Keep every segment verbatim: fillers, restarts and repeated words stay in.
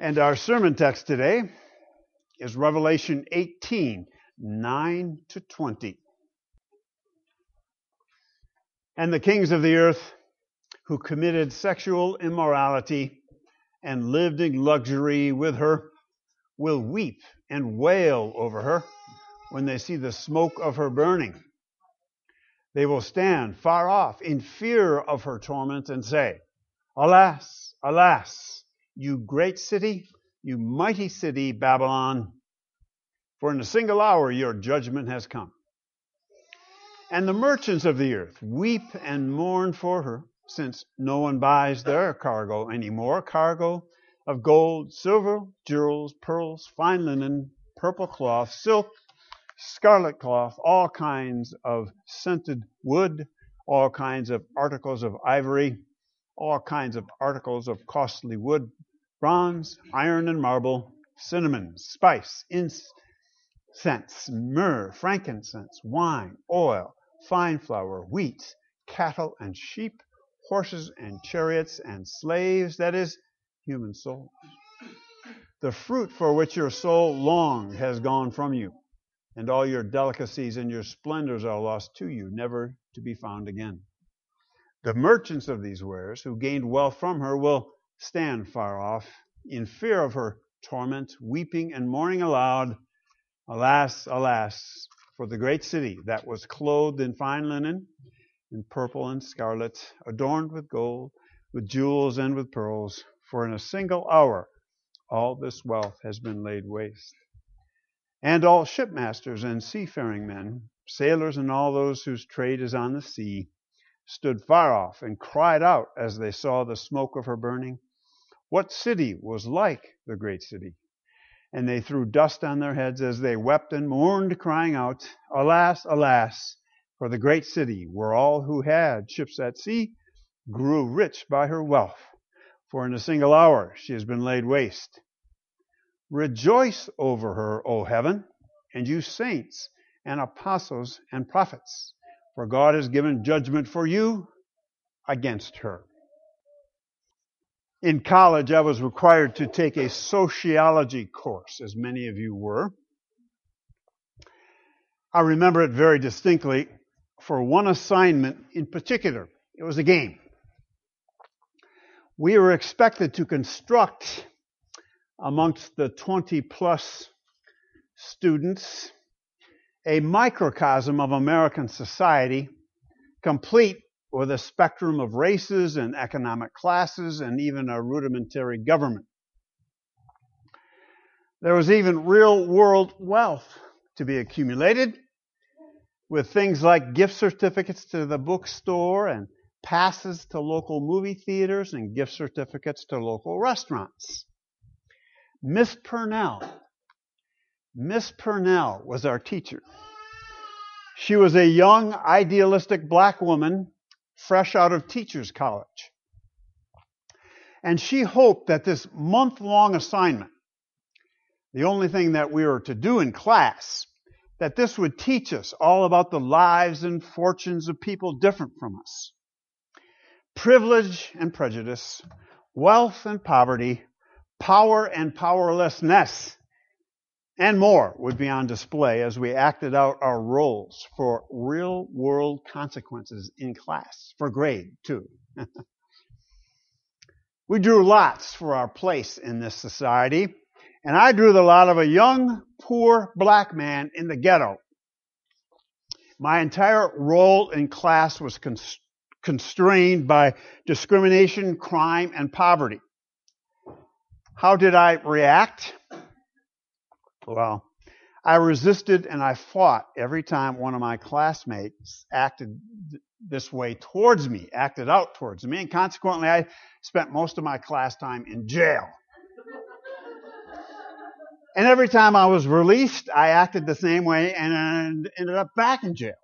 And our sermon text today is Revelation eighteen, nine to twenty. And the kings of the earth who committed sexual immorality and lived in luxury with her will weep and wail over her when they see the smoke of her burning. They will stand far off in fear of her torment and say, Alas, alas, you great city, you mighty city, Babylon, for in a single hour your judgment has come. And the merchants of the earth weep and mourn for her, since no one buys their cargo anymore, cargo of gold, silver, jewels, pearls, fine linen, purple cloth, silk, scarlet cloth, all kinds of scented wood, all kinds of articles of ivory, all kinds of articles of costly wood, bronze, iron, and marble, cinnamon, spice, incense, myrrh, frankincense, wine, oil, fine flour, wheat, cattle and sheep, horses and chariots and slaves, that is, human souls. The fruit for which your soul longed has gone from you, and all your delicacies and your splendors are lost to you, never to be found again. The merchants of these wares, who gained wealth from her, will stand far off, in fear of her torment, weeping and mourning aloud, Alas, alas, for the great city that was clothed in fine linen, in purple and scarlet, adorned with gold, with jewels and with pearls, for in a single hour all this wealth has been laid waste. And all shipmasters and seafaring men, sailors and all those whose trade is on the sea, stood far off and cried out as they saw the smoke of her burning, What city was like the great city? And they threw dust on their heads as they wept and mourned, crying out, Alas, alas, for the great city, where all who had ships at sea grew rich by her wealth. For in a single hour she has been laid waste. Rejoice over her, O heaven, and you saints and apostles and prophets, for God has given judgment for you against her. In college, I was required to take a sociology course, as many of you were. I remember it very distinctly for one assignment in particular. It was a game. We were expected to construct amongst the twenty plus students a microcosm of American society, complete with a spectrum of races and economic classes and even a rudimentary government. There was even real world wealth to be accumulated, with things like gift certificates to the bookstore and passes to local movie theaters and gift certificates to local restaurants. Miss Purnell, Miss Purnell was our teacher. She was a young, idealistic black woman fresh out of teachers' college. And she hoped that this month-long assignment, the only thing that we were to do in class, that this would teach us all about the lives and fortunes of people different from us. Privilege and prejudice, wealth and poverty, power and powerlessness, and more would be on display as we acted out our roles for real-world consequences in class, for grade, too. We drew lots for our place in this society, and I drew the lot of a young, poor black man in the ghetto. My entire role in class was const- constrained by discrimination, crime, and poverty. How did I react? Well, I resisted and I fought every time one of my classmates acted this way towards me, acted out towards me, and consequently I spent most of my class time in jail. And every time I was released, I acted the same way and ended up back in jail.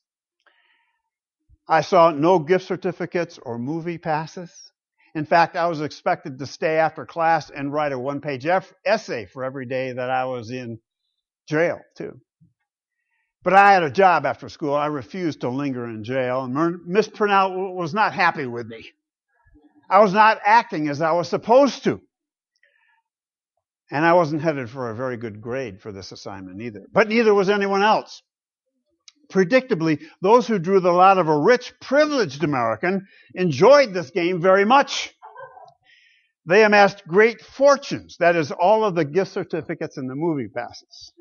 I saw no gift certificates or movie passes. In fact, I was expected to stay after class and write a one-page essay for every day that I was in jail, too. But I had a job after school. I refused to linger in jail, and Miss Purnell was not happy with me. I was not acting as I was supposed to. And I wasn't headed for a very good grade for this assignment either. But neither was anyone else. Predictably, those who drew the lot of a rich, privileged American enjoyed this game very much. They amassed great fortunes, that is, all of the gift certificates and the movie passes.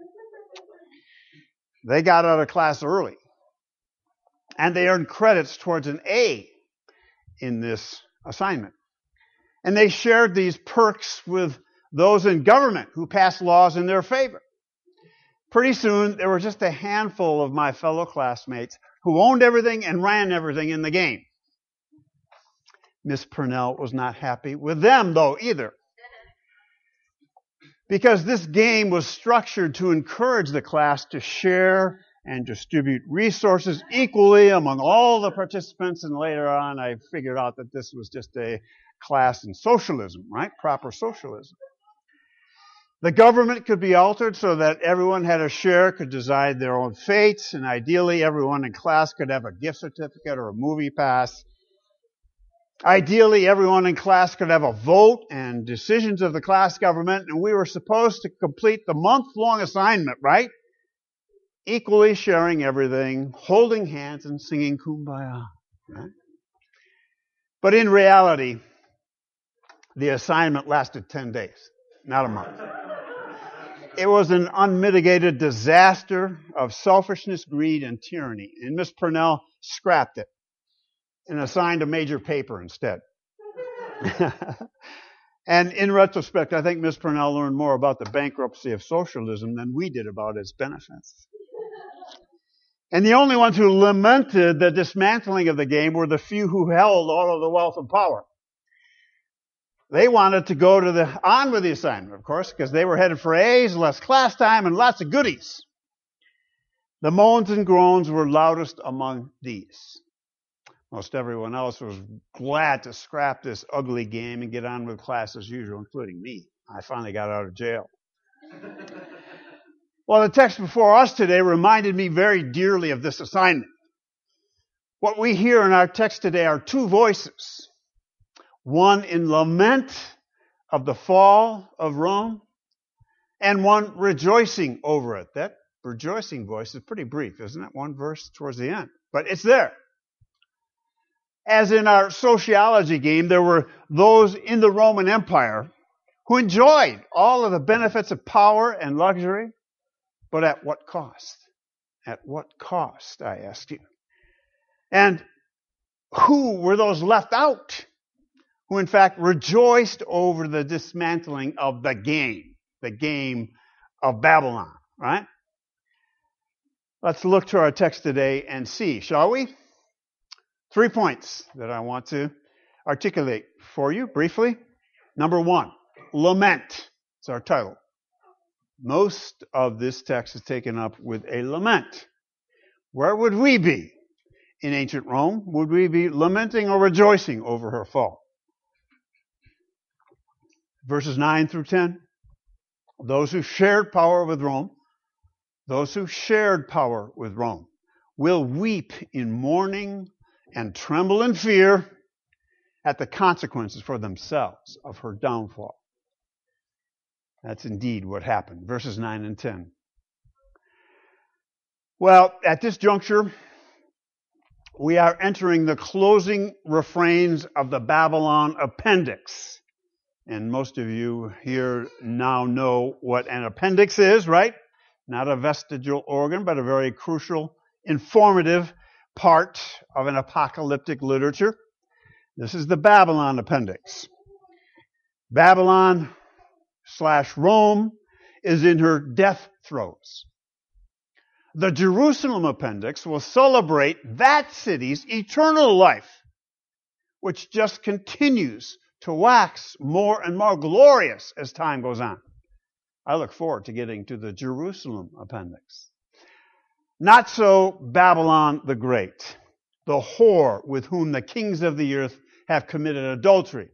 They got out of class early, and they earned credits towards an A in this assignment. And they shared these perks with those in government who passed laws in their favor. Pretty soon, there were just a handful of my fellow classmates who owned everything and ran everything in the game. Miss Purnell was not happy with them, though, either. Because this game was structured to encourage the class to share and distribute resources equally among all the participants. And later on, I figured out that this was just a class in socialism, right? Proper socialism. The government could be altered so that everyone had a share, could decide their own fates, and ideally everyone in class could have a gift certificate or a movie pass. Ideally, everyone in class could have a vote and decisions of the class government, and we were supposed to complete the month-long assignment, right? Equally sharing everything, holding hands and singing Kumbaya. Right? But in reality, the assignment lasted ten days, not a month. It was an unmitigated disaster of selfishness, greed, and tyranny. And Miss Purnell scrapped it and assigned a major paper instead. And in retrospect, I think Miss Purnell learned more about the bankruptcy of socialism than we did about its benefits. And the only ones who lamented the dismantling of the game were the few who held all of the wealth and power. They wanted to go to the on with the assignment, of course, because they were headed for A's, less class time, and lots of goodies. The moans and groans were loudest among these. Most everyone else was glad to scrap this ugly game and get on with class as usual, including me. I finally got out of jail. Well, the text before us today reminded me very dearly of this assignment. What we hear in our text today are two voices. One in lament of the fall of Rome, and one rejoicing over it. That rejoicing voice is pretty brief, isn't it? One verse towards the end. But it's there. As in our sociology game, there were those in the Roman Empire who enjoyed all of the benefits of power and luxury, but at what cost? At what cost, I ask you? And who were those left out? Who in fact rejoiced over the dismantling of the game, the game of Babylon, right? Let's look to our text today and see, shall we? Three points that I want to articulate for you briefly. Number one, lament. It's our title. Most of this text is taken up with a lament. Where would we be in ancient Rome? Would we be lamenting or rejoicing over her fall? Verses nine through ten. Those who shared power with Rome, those who shared power with Rome, will weep in mourning and tremble in fear at the consequences for themselves of her downfall. That's indeed what happened. Verses nine and ten. Well, at this juncture, we are entering the closing refrains of the Babylon appendix. And most of you here now know what an appendix is, right? Not a vestigial organ, but a very crucial, informative part of an apocalyptic literature. This is the Babylon appendix. Babylon slash Rome is in her death throes. The Jerusalem appendix will celebrate that city's eternal life, which just continues to wax more and more glorious as time goes on. I look forward to getting to the Jerusalem appendix. Not so Babylon the Great, the whore with whom the kings of the earth have committed adultery.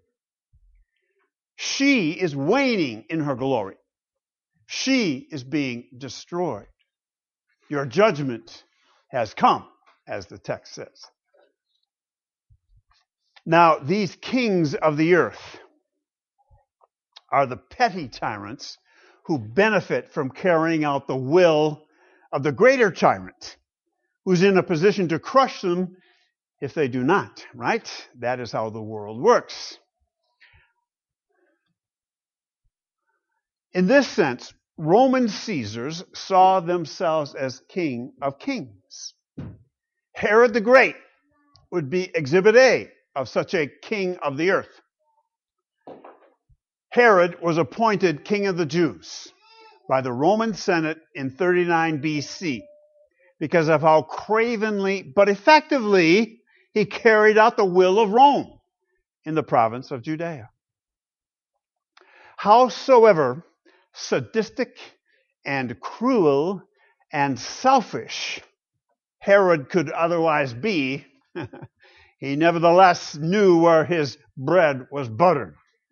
She is waning in her glory. She is being destroyed. Your judgment has come, as the text says. Now, these kings of the earth are the petty tyrants who benefit from carrying out the will of the greater tyrant, who's in a position to crush them if they do not, right? That is how the world works. In this sense, Roman Caesars saw themselves as king of kings. Herod the Great would be exhibit A of such a king of the earth. Herod was appointed king of the Jews by the Roman Senate in thirty-nine B C because of how cravenly but effectively he carried out the will of Rome in the province of Judea. Howsoever sadistic and cruel and selfish Herod could otherwise be, he nevertheless knew where his bread was buttered.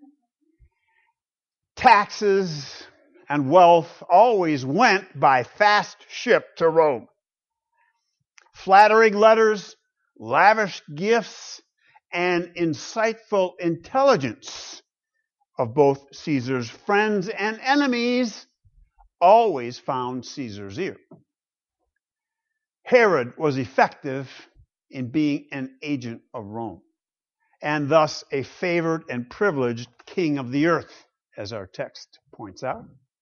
Taxes and wealth always went by fast ship to Rome. Flattering letters, lavish gifts, and insightful intelligence of both Caesar's friends and enemies always found Caesar's ear. Herod was effective in being an agent of Rome, and thus a favored and privileged king of the earth, as our text points out.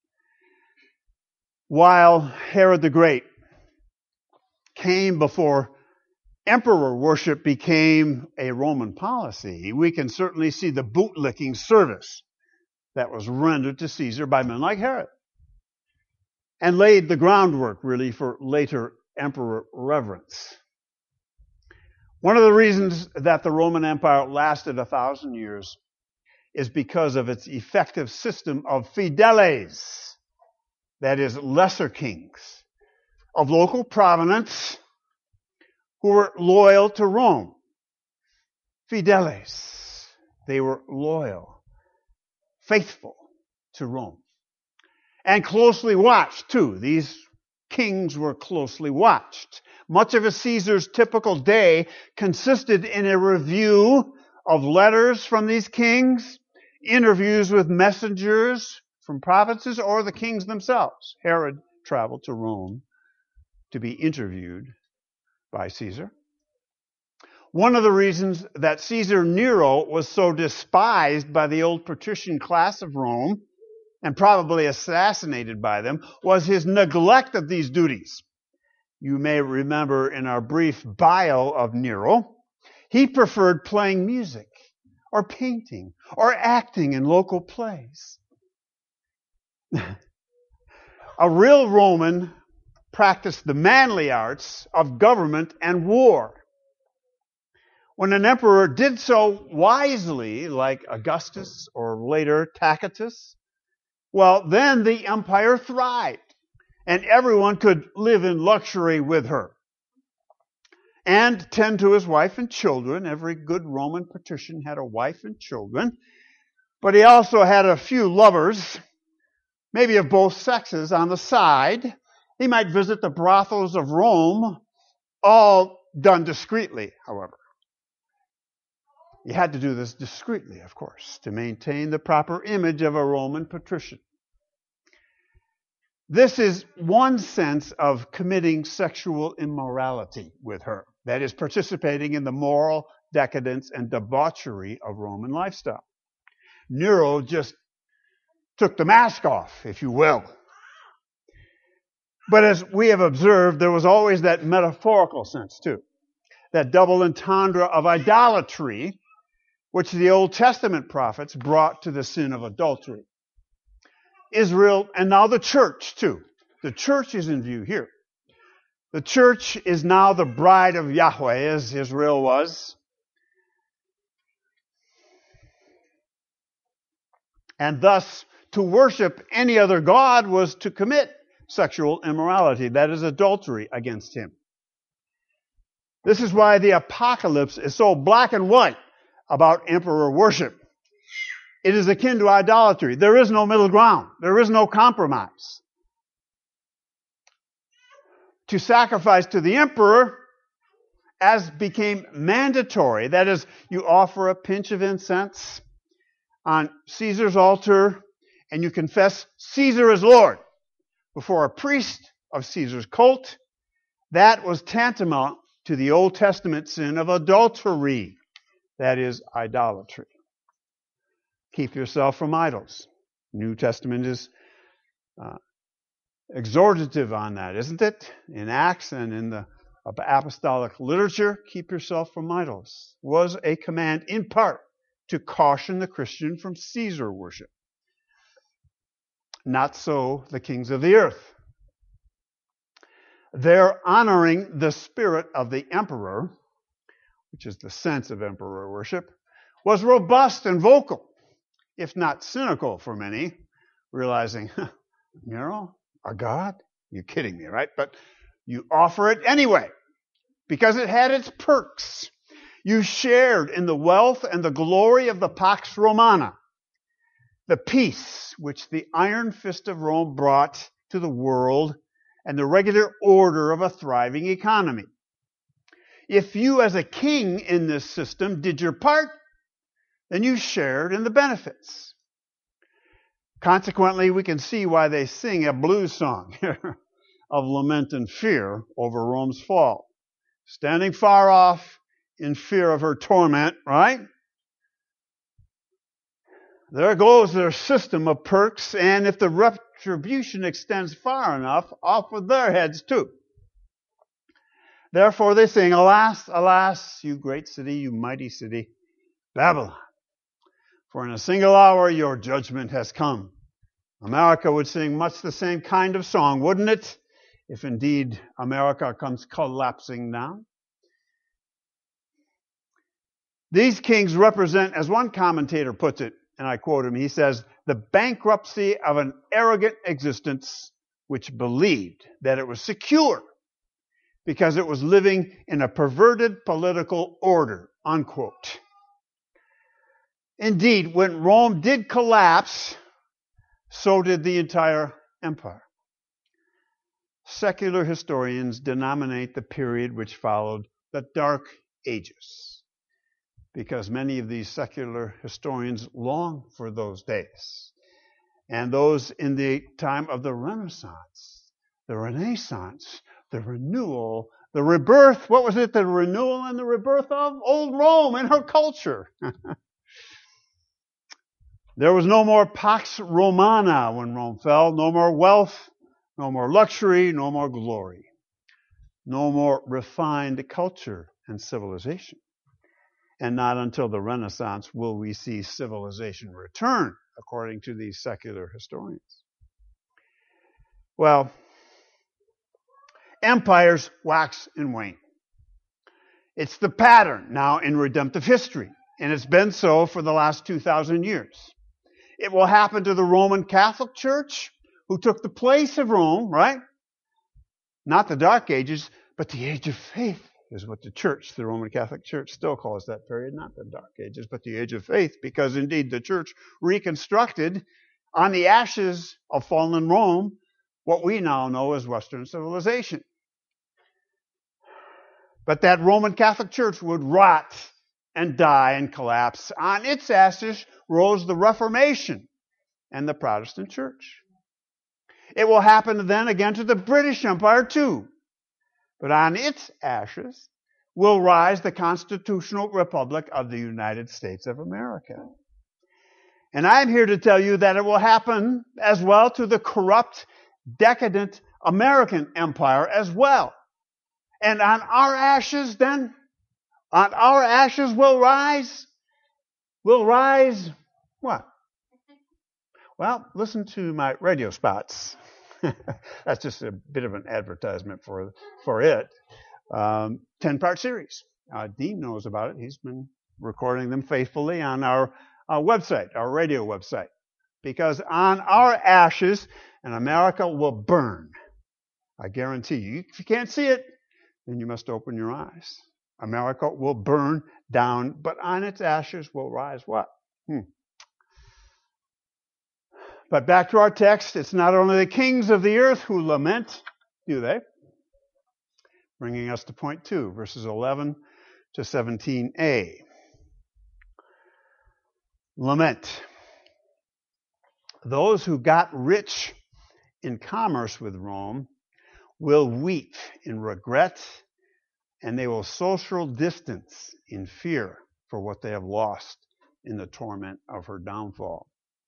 While Herod the Great came before emperor worship became a Roman policy, we can certainly see the bootlicking service that was rendered to Caesar by men like Herod, and laid the groundwork, really, for later emperor reverence. One of the reasons that the Roman Empire lasted a thousand years is because of its effective system of fideles, that is, lesser kings of local provenance who were loyal to Rome. Fideles. They were loyal, faithful to Rome. And closely watched, too. These kings were closely watched. Much of a Caesar's typical day consisted in a review of letters from these kings, interviews with messengers from provinces, or the kings themselves. Herod traveled to Rome to be interviewed by Caesar. One of the reasons that Caesar Nero was so despised by the old patrician class of Rome, and probably assassinated by them, was his neglect of these duties. You may remember in our brief bio of Nero, he preferred playing music, or painting, or acting in local plays. A real Roman practiced the manly arts of government and war. When an emperor did so wisely, like Augustus or later Tacitus, well, then the empire thrived, and everyone could live in luxury with her and tend to his wife and children. Every good Roman patrician had a wife and children, but he also had a few lovers, maybe of both sexes, on the side. He might visit the brothels of Rome, all done discreetly, however. You had to do this discreetly, of course, to maintain the proper image of a Roman patrician. This is one sense of committing sexual immorality with her. That is, participating in the moral decadence and debauchery of Roman lifestyle. Nero just took the mask off, if you will. But as we have observed, there was always that metaphorical sense, too. That double entendre of idolatry, which the Old Testament prophets brought to the sin of adultery. Israel, and now the church, too. The church is in view here. The church is now the bride of Yahweh, as Israel was. And thus, to worship any other god was to commit sexual immorality, that is, adultery against him. This is why the apocalypse is so black and white about emperor worship. It is akin to idolatry. There is no middle ground. There is no compromise. To sacrifice to the emperor, as became mandatory, that is, you offer a pinch of incense on Caesar's altar and you confess Caesar as Lord before a priest of Caesar's cult, that was tantamount to the Old Testament sin of adultery, that is, idolatry. Keep yourself from idols. New Testament is uh, exhortative on that, isn't it? In Acts and in the apostolic literature, keep yourself from idols was a command in part to caution the Christian from Caesar worship. Not so the kings of the earth. Their honoring the spirit of the emperor, which is the sense of emperor worship, was robust and vocal, if not cynical for many, realizing, huh, Nero, a god? You're kidding me, right? But you offer it anyway, because it had its perks. You shared in the wealth and the glory of the Pax Romana, the peace which the iron fist of Rome brought to the world and the regular order of a thriving economy. If you as a king in this system did your part, then you shared in the benefits. Consequently, we can see why they sing a blues song of lament and fear over Rome's fall. Standing far off in fear of her torment, right? There goes their system of perks, and if the retribution extends far enough, off with their heads too. Therefore they sing, alas, alas, you great city, you mighty city, Babylon. For in a single hour your judgment has come. America would sing much the same kind of song, wouldn't it? If indeed America comes collapsing down. These kings represent, as one commentator puts it, and I quote him, he says, the bankruptcy of an arrogant existence which believed that it was secure because it was living in a perverted political order, unquote. Indeed, when Rome did collapse, so did the entire empire. Secular historians denominate the period which followed the Dark Ages, because many of these secular historians long for those days. And those in the time of the Renaissance, the Renaissance, the renewal, the rebirth, what was it? The renewal and the rebirth of old Rome and her culture. There was no more Pax Romana when Rome fell, no more wealth, no more luxury, no more glory, no more refined culture and civilization. And not until the Renaissance will we see civilization return, according to these secular historians. Well, empires wax and wane. It's the pattern now in redemptive history, and it's been so for the last two thousand years. It will happen to the Roman Catholic Church, who took the place of Rome, right? Not the Dark Ages, but the Age of Faith is what the church, the Roman Catholic Church, still calls that period, not the Dark Ages, but the Age of Faith, because indeed the church reconstructed on the ashes of fallen Rome what we now know as Western civilization. But that Roman Catholic Church would rot and die and collapse. On its ashes rose the Reformation and the Protestant Church. It will happen then again to the British Empire too. But on its ashes will rise the Constitutional Republic of the United States of America. And I'm here to tell you that it will happen as well to the corrupt, decadent American empire as well. And on our ashes then, on our ashes will rise, will rise what? Well, listen to my radio spots. That's just a bit of an advertisement for for it. Um, ten-part series. Uh, Dean knows about it. He's been recording them faithfully on our, our website, our radio website. Because on our ashes, and America will burn. I guarantee you. If you can't see it, then you must open your eyes. America will burn down, but on its ashes will rise what? Hmm. But back to our text, it's not only the kings of the earth who lament, do they? Bringing us to point two, verses eleven to seventeen a. Lament. Those who got rich in commerce with Rome will weep in regret, and they will social distance in fear for what they have lost in the torment of her downfall.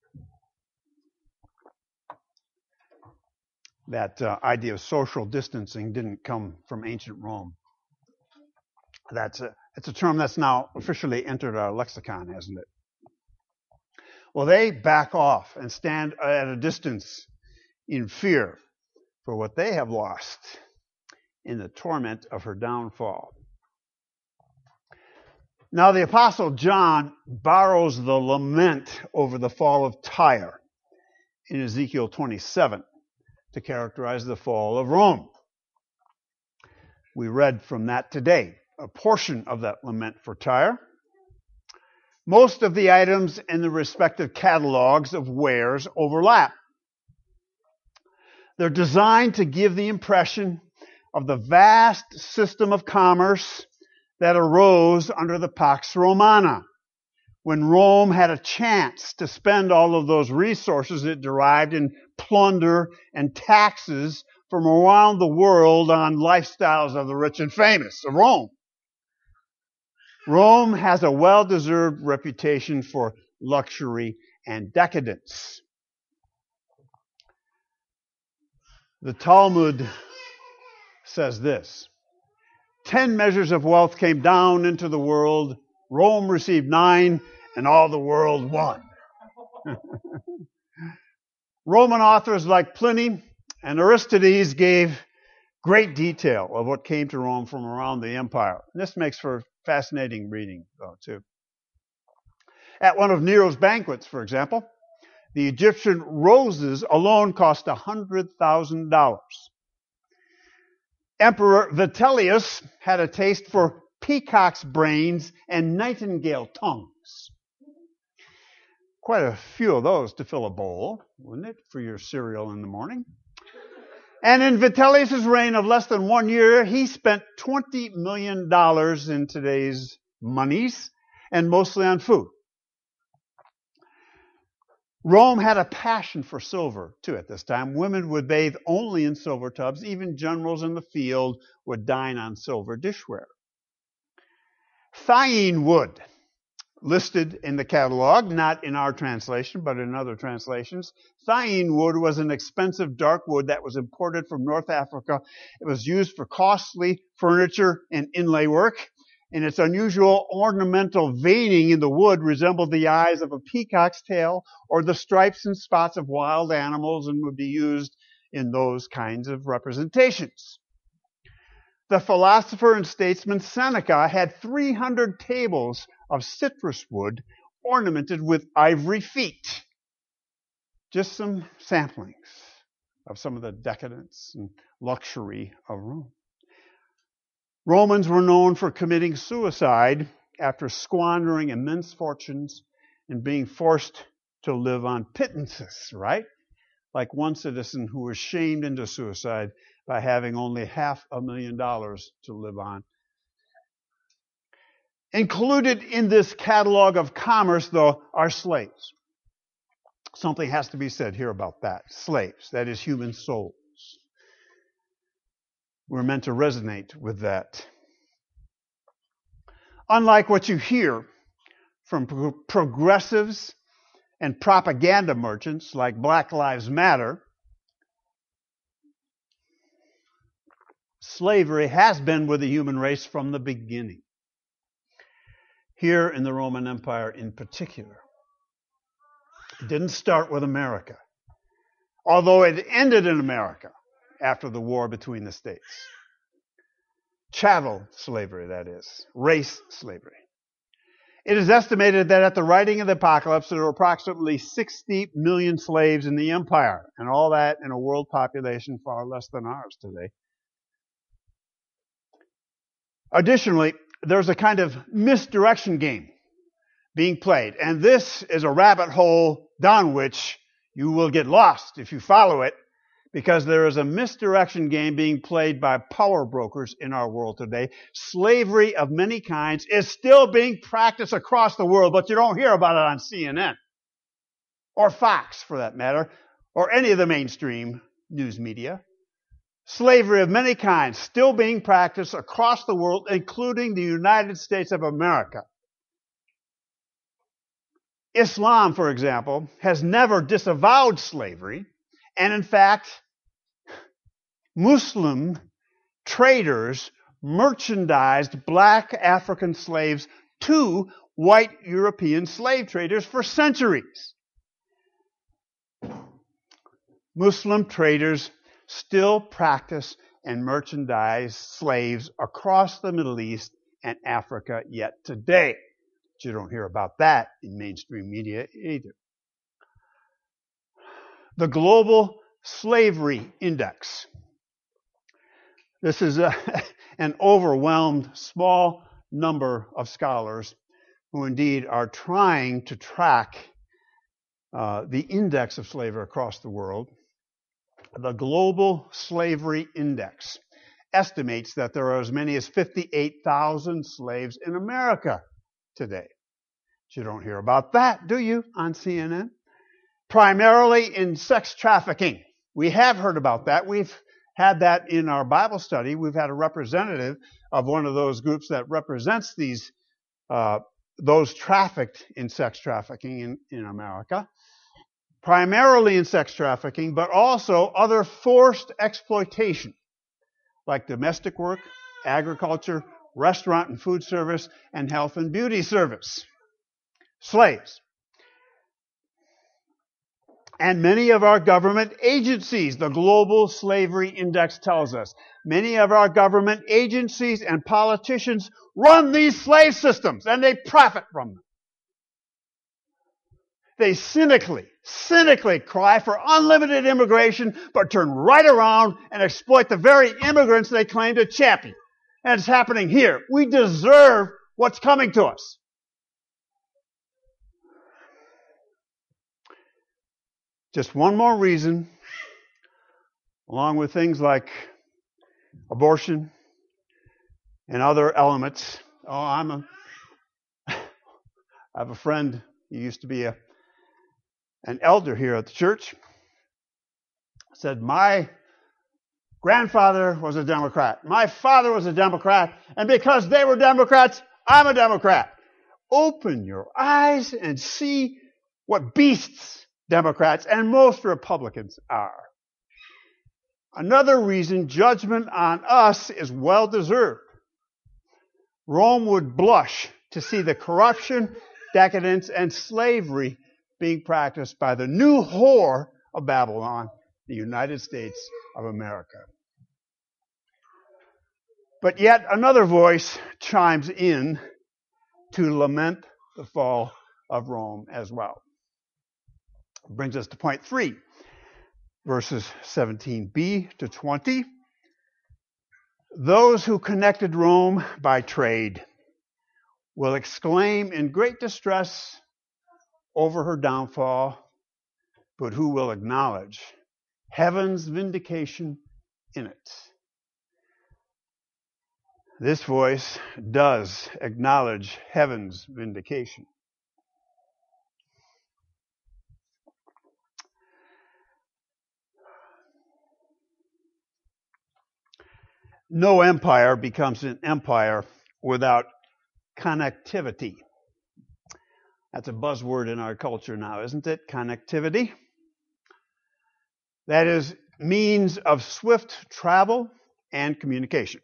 That uh, idea of social distancing didn't come from ancient Rome. That's a, it's a term that's now officially entered our lexicon, hasn't it? Well, they back off and stand at a distance in fear for what they have lost in the torment of her downfall. Now, the Apostle John borrows the lament over the fall of Tyre in Ezekiel twenty-seven to characterize the fall of Rome. We read from that today, a portion of that lament for Tyre. Most of the items in the respective catalogs of wares overlap. They're designed to give the impression of the vast system of commerce that arose under the Pax Romana, when Rome had a chance to spend all of those resources it derived in plunder and taxes from around the world on lifestyles of the rich and famous of Rome. Rome has a well-deserved reputation for luxury and decadence. The Talmud says this: Ten measures of wealth came down into the world. Rome received nine, and all the world one. Roman authors like Pliny and Aristides gave great detail of what came to Rome from around the empire. And this makes for fascinating reading, though, too. At one of Nero's banquets, for example, the Egyptian roses alone cost one hundred thousand dollars. Emperor Vitellius had a taste for peacock's brains and nightingale tongues. Quite a few of those to fill a bowl, wouldn't it, for your cereal in the morning? And in Vitellius' reign of less than one year, he spent twenty million dollars in today's monies, and mostly on food. Rome had a passion for silver, too, at this time. Women would bathe only in silver tubs. Even generals in the field would dine on silver dishware. Thyine wood, listed in the catalog, not in our translation, but in other translations. Thyine wood was an expensive dark wood that was imported from North Africa. It was used for costly furniture and inlay work, and its unusual ornamental veining in the wood resembled the eyes of a peacock's tail or the stripes and spots of wild animals, and would be used in those kinds of representations. The philosopher and statesman Seneca had three hundred tables of citrus wood ornamented with ivory feet. Just some samplings of some of the decadence and luxury of Rome. Romans were known for committing suicide after squandering immense fortunes and being forced to live on pittances, right? Like one citizen who was shamed into suicide by having only half a million dollars to live on. Included in this catalog of commerce, though, are slaves. Something has to be said here about that. Slaves, that is, human souls. We're meant to resonate with that. Unlike what you hear from pro- progressives and propaganda merchants like Black Lives Matter, slavery has been with the human race from the beginning. Here in the Roman Empire in particular. It didn't start with America, although it ended in America after the war between the states. Chattel slavery, that is, race slavery. It is estimated that at the writing of the apocalypse, there were approximately sixty million slaves in the empire, and all that in a world population far less than ours today. Additionally, there's a kind of misdirection game being played, and this is a rabbit hole down which you will get lost if you follow it, because there is a misdirection game being played by power brokers in our world today. Slavery of many kinds is still being practiced across the world, but you don't hear about it on C N N. or Fox for that matter, or any of the mainstream news media. Slavery of many kinds still being practiced across the world, including the United States of America. Islam, for example, has never disavowed slavery, and in fact, Muslim traders merchandised black African slaves to white European slave traders for centuries. Muslim traders still practice and merchandise slaves across the Middle East and Africa yet today. But you don't hear about that in mainstream media either. The Global Slavery Index. This is a, an overwhelmed small number of scholars who indeed are trying to track uh, the index of slavery across the world. The Global Slavery Index estimates that there are as many as fifty-eight thousand slaves in America today. But you don't hear about that, do you, on C N N? Primarily in sex trafficking. We have heard about that. We've had that in our Bible study. We've had a representative of one of those groups that represents these, uh, those trafficked in sex trafficking in, in America. Primarily in sex trafficking, but also other forced exploitation, like domestic work, agriculture, restaurant and food service, and health and beauty service. Slaves. And many of our government agencies, the Global Slavery Index tells us, many of our government agencies and politicians run these slave systems, and they profit from them. They cynically, cynically cry for unlimited immigration, but turn right around and exploit the very immigrants they claim to champion. And it's happening here. We deserve what's coming to us. Just one more reason, along with things like abortion and other elements. Oh, I'm a, I have a friend, he used to be a an elder here at the church, said, my grandfather was a Democrat. My father was a Democrat. And because they were Democrats, I'm a Democrat. Open your eyes and see what beasts Democrats and most Republicans are. Another reason judgment on us is well deserved. Rome would blush to see the corruption, decadence, and slavery being practiced by the new whore of Babylon, the United States of America. But yet another voice chimes in to lament the fall of Rome as well. Brings us to point three, verses seventeen b to twenty. Those who connected Rome by trade will exclaim in great distress over her downfall, but who will acknowledge heaven's vindication in it? This voice does acknowledge heaven's vindication. No empire becomes an empire without connectivity. That's a buzzword in our culture now, isn't it? Connectivity. That is means of swift travel and communication.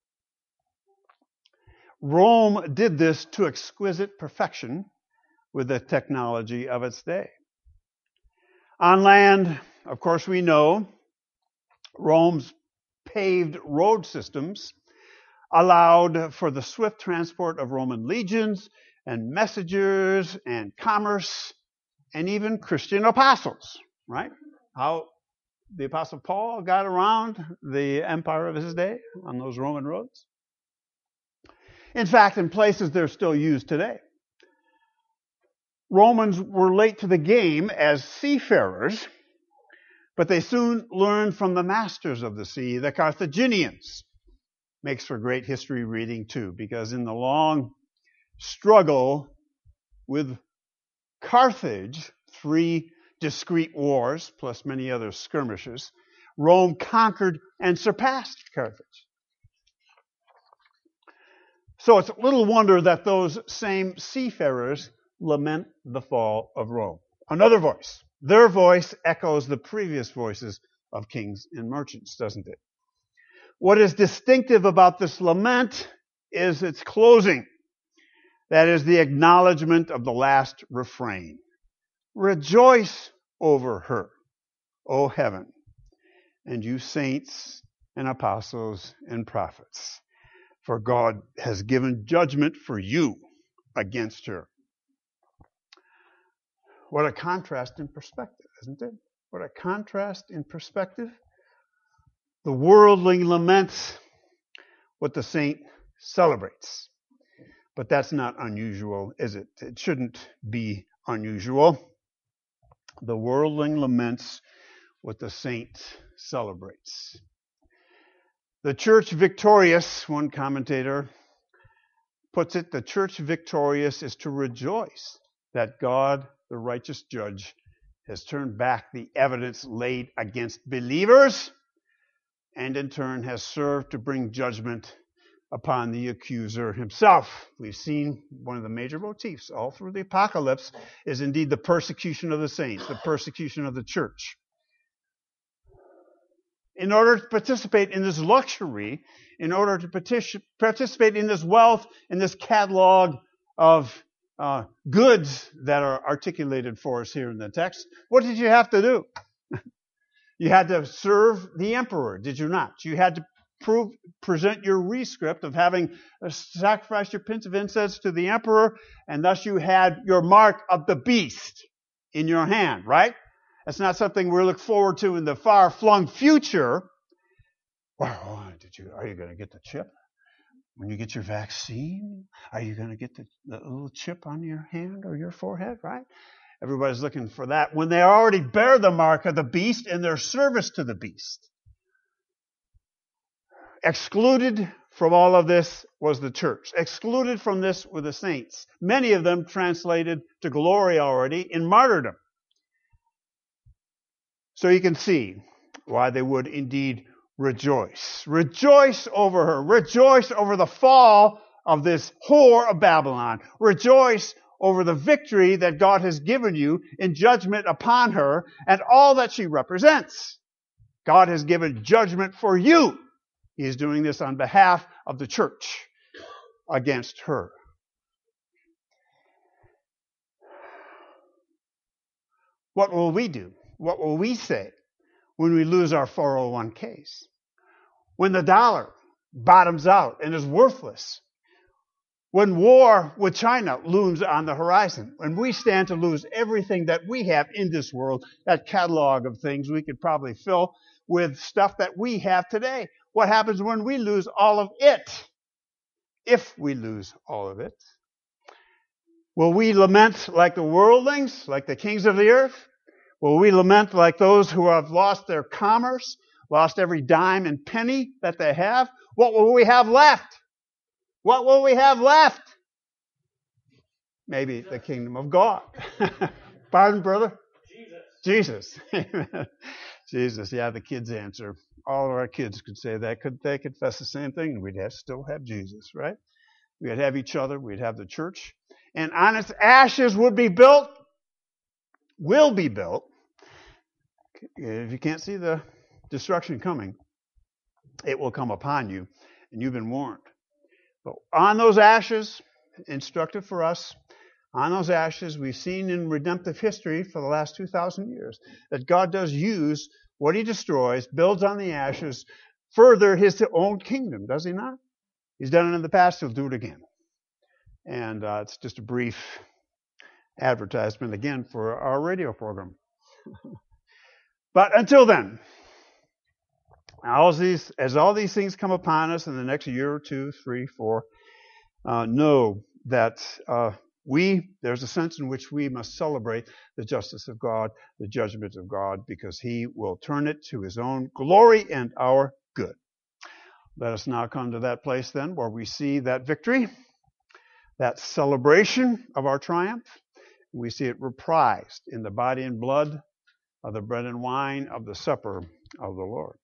Rome did this to exquisite perfection with the technology of its day. On land, of course, we know Rome's paved road systems allowed for the swift transport of Roman legions and messengers and commerce and even Christian apostles, right? How the Apostle Paul got around the empire of his day on those Roman roads. In fact, in places they're still used today. Romans were late to the game as seafarers, but they soon learned from the masters of the sea, the Carthaginians. Makes for great history reading too, because in the long struggle with Carthage three discrete wars, plus many other skirmishes, Rome conquered and surpassed Carthage. So it's little wonder that those same seafarers lament the fall of Rome. Another voice. Their voice echoes the previous voices of kings and merchants, doesn't it? What is distinctive about this lament is its closing. That is the acknowledgement of the last refrain. Rejoice over her, O heaven, and you saints and apostles and prophets, for God has given judgment for you against her. What a contrast in perspective, isn't it? What a contrast in perspective. The worldling laments what the saint celebrates. But that's not unusual, is it? It shouldn't be unusual. The worldling laments what the saint celebrates. The church victorious, one commentator puts it, the church victorious is to rejoice that God, the righteous judge, has turned back the evidence laid against believers and in turn has served to bring judgment upon the accuser himself. We've seen one of the major motifs all through the apocalypse is indeed the persecution of the saints, the persecution of the church. In order to participate in this luxury, in order to partic- participate in this wealth, in this catalog of uh, goods that are articulated for us here in the text, what did you have to do? You had to serve the emperor, did you not? You had to prove, present your rescript of having sacrificed your pint of incense to the emperor, and thus you had your mark of the beast in your hand, right? That's not something we look forward to in the far-flung future. Oh, did you? Are you going to get the chip? When you get your vaccine, are you going to get the, the little chip on your hand or your forehead, right? Everybody's looking for that when they already bear the mark of the beast in their service to the beast. Excluded from all of this was the church. Excluded from this were the saints. Many of them translated to glory already in martyrdom. So you can see why they would indeed rejoice. Rejoice over her. Rejoice over the fall of this whore of Babylon. Rejoice over the victory that God has given you in judgment upon her and all that she represents. God has given judgment for you. He is doing this on behalf of the church against her. What will we do? What will we say when we lose our four oh one k's? When the dollar bottoms out and is worthless? When war with China looms on the horizon? When we stand to lose everything that we have in this world, that catalog of things we could probably fill with stuff that we have today. What happens when we lose all of it? If we lose all of it. Will we lament like the worldlings, like the kings of the earth? Will we lament like those who have lost their commerce, lost every dime and penny that they have? What will we have left? What will we have left? Maybe the kingdom of God. Pardon, brother? Jesus. Jesus. Jesus. Yeah, the kids answer. All of our kids could say that. Could they confess the same thing? We'd have, still have Jesus, right? We'd have each other. We'd have the church. And on its ashes would be built, will be built. If you can't see the destruction coming, it will come upon you, and you've been warned. But on those ashes, instructive for us, on those ashes, we've seen in redemptive history for the last two thousand years that God does use what he destroys, builds on the ashes, further his own kingdom, does he not? He's done it in the past, he'll do it again. And uh, it's just a brief advertisement again for our radio program. But until then, all these, as all these things come upon us in the next year or two, three, four, uh, know that uh, we, there's a sense in which we must celebrate the justice of God, the judgment of God, because he will turn it to his own glory and our good. Let us now come to that place then where we see that victory, that celebration of our triumph. We see it reprised in the body and blood of the bread and wine of the supper of the Lord.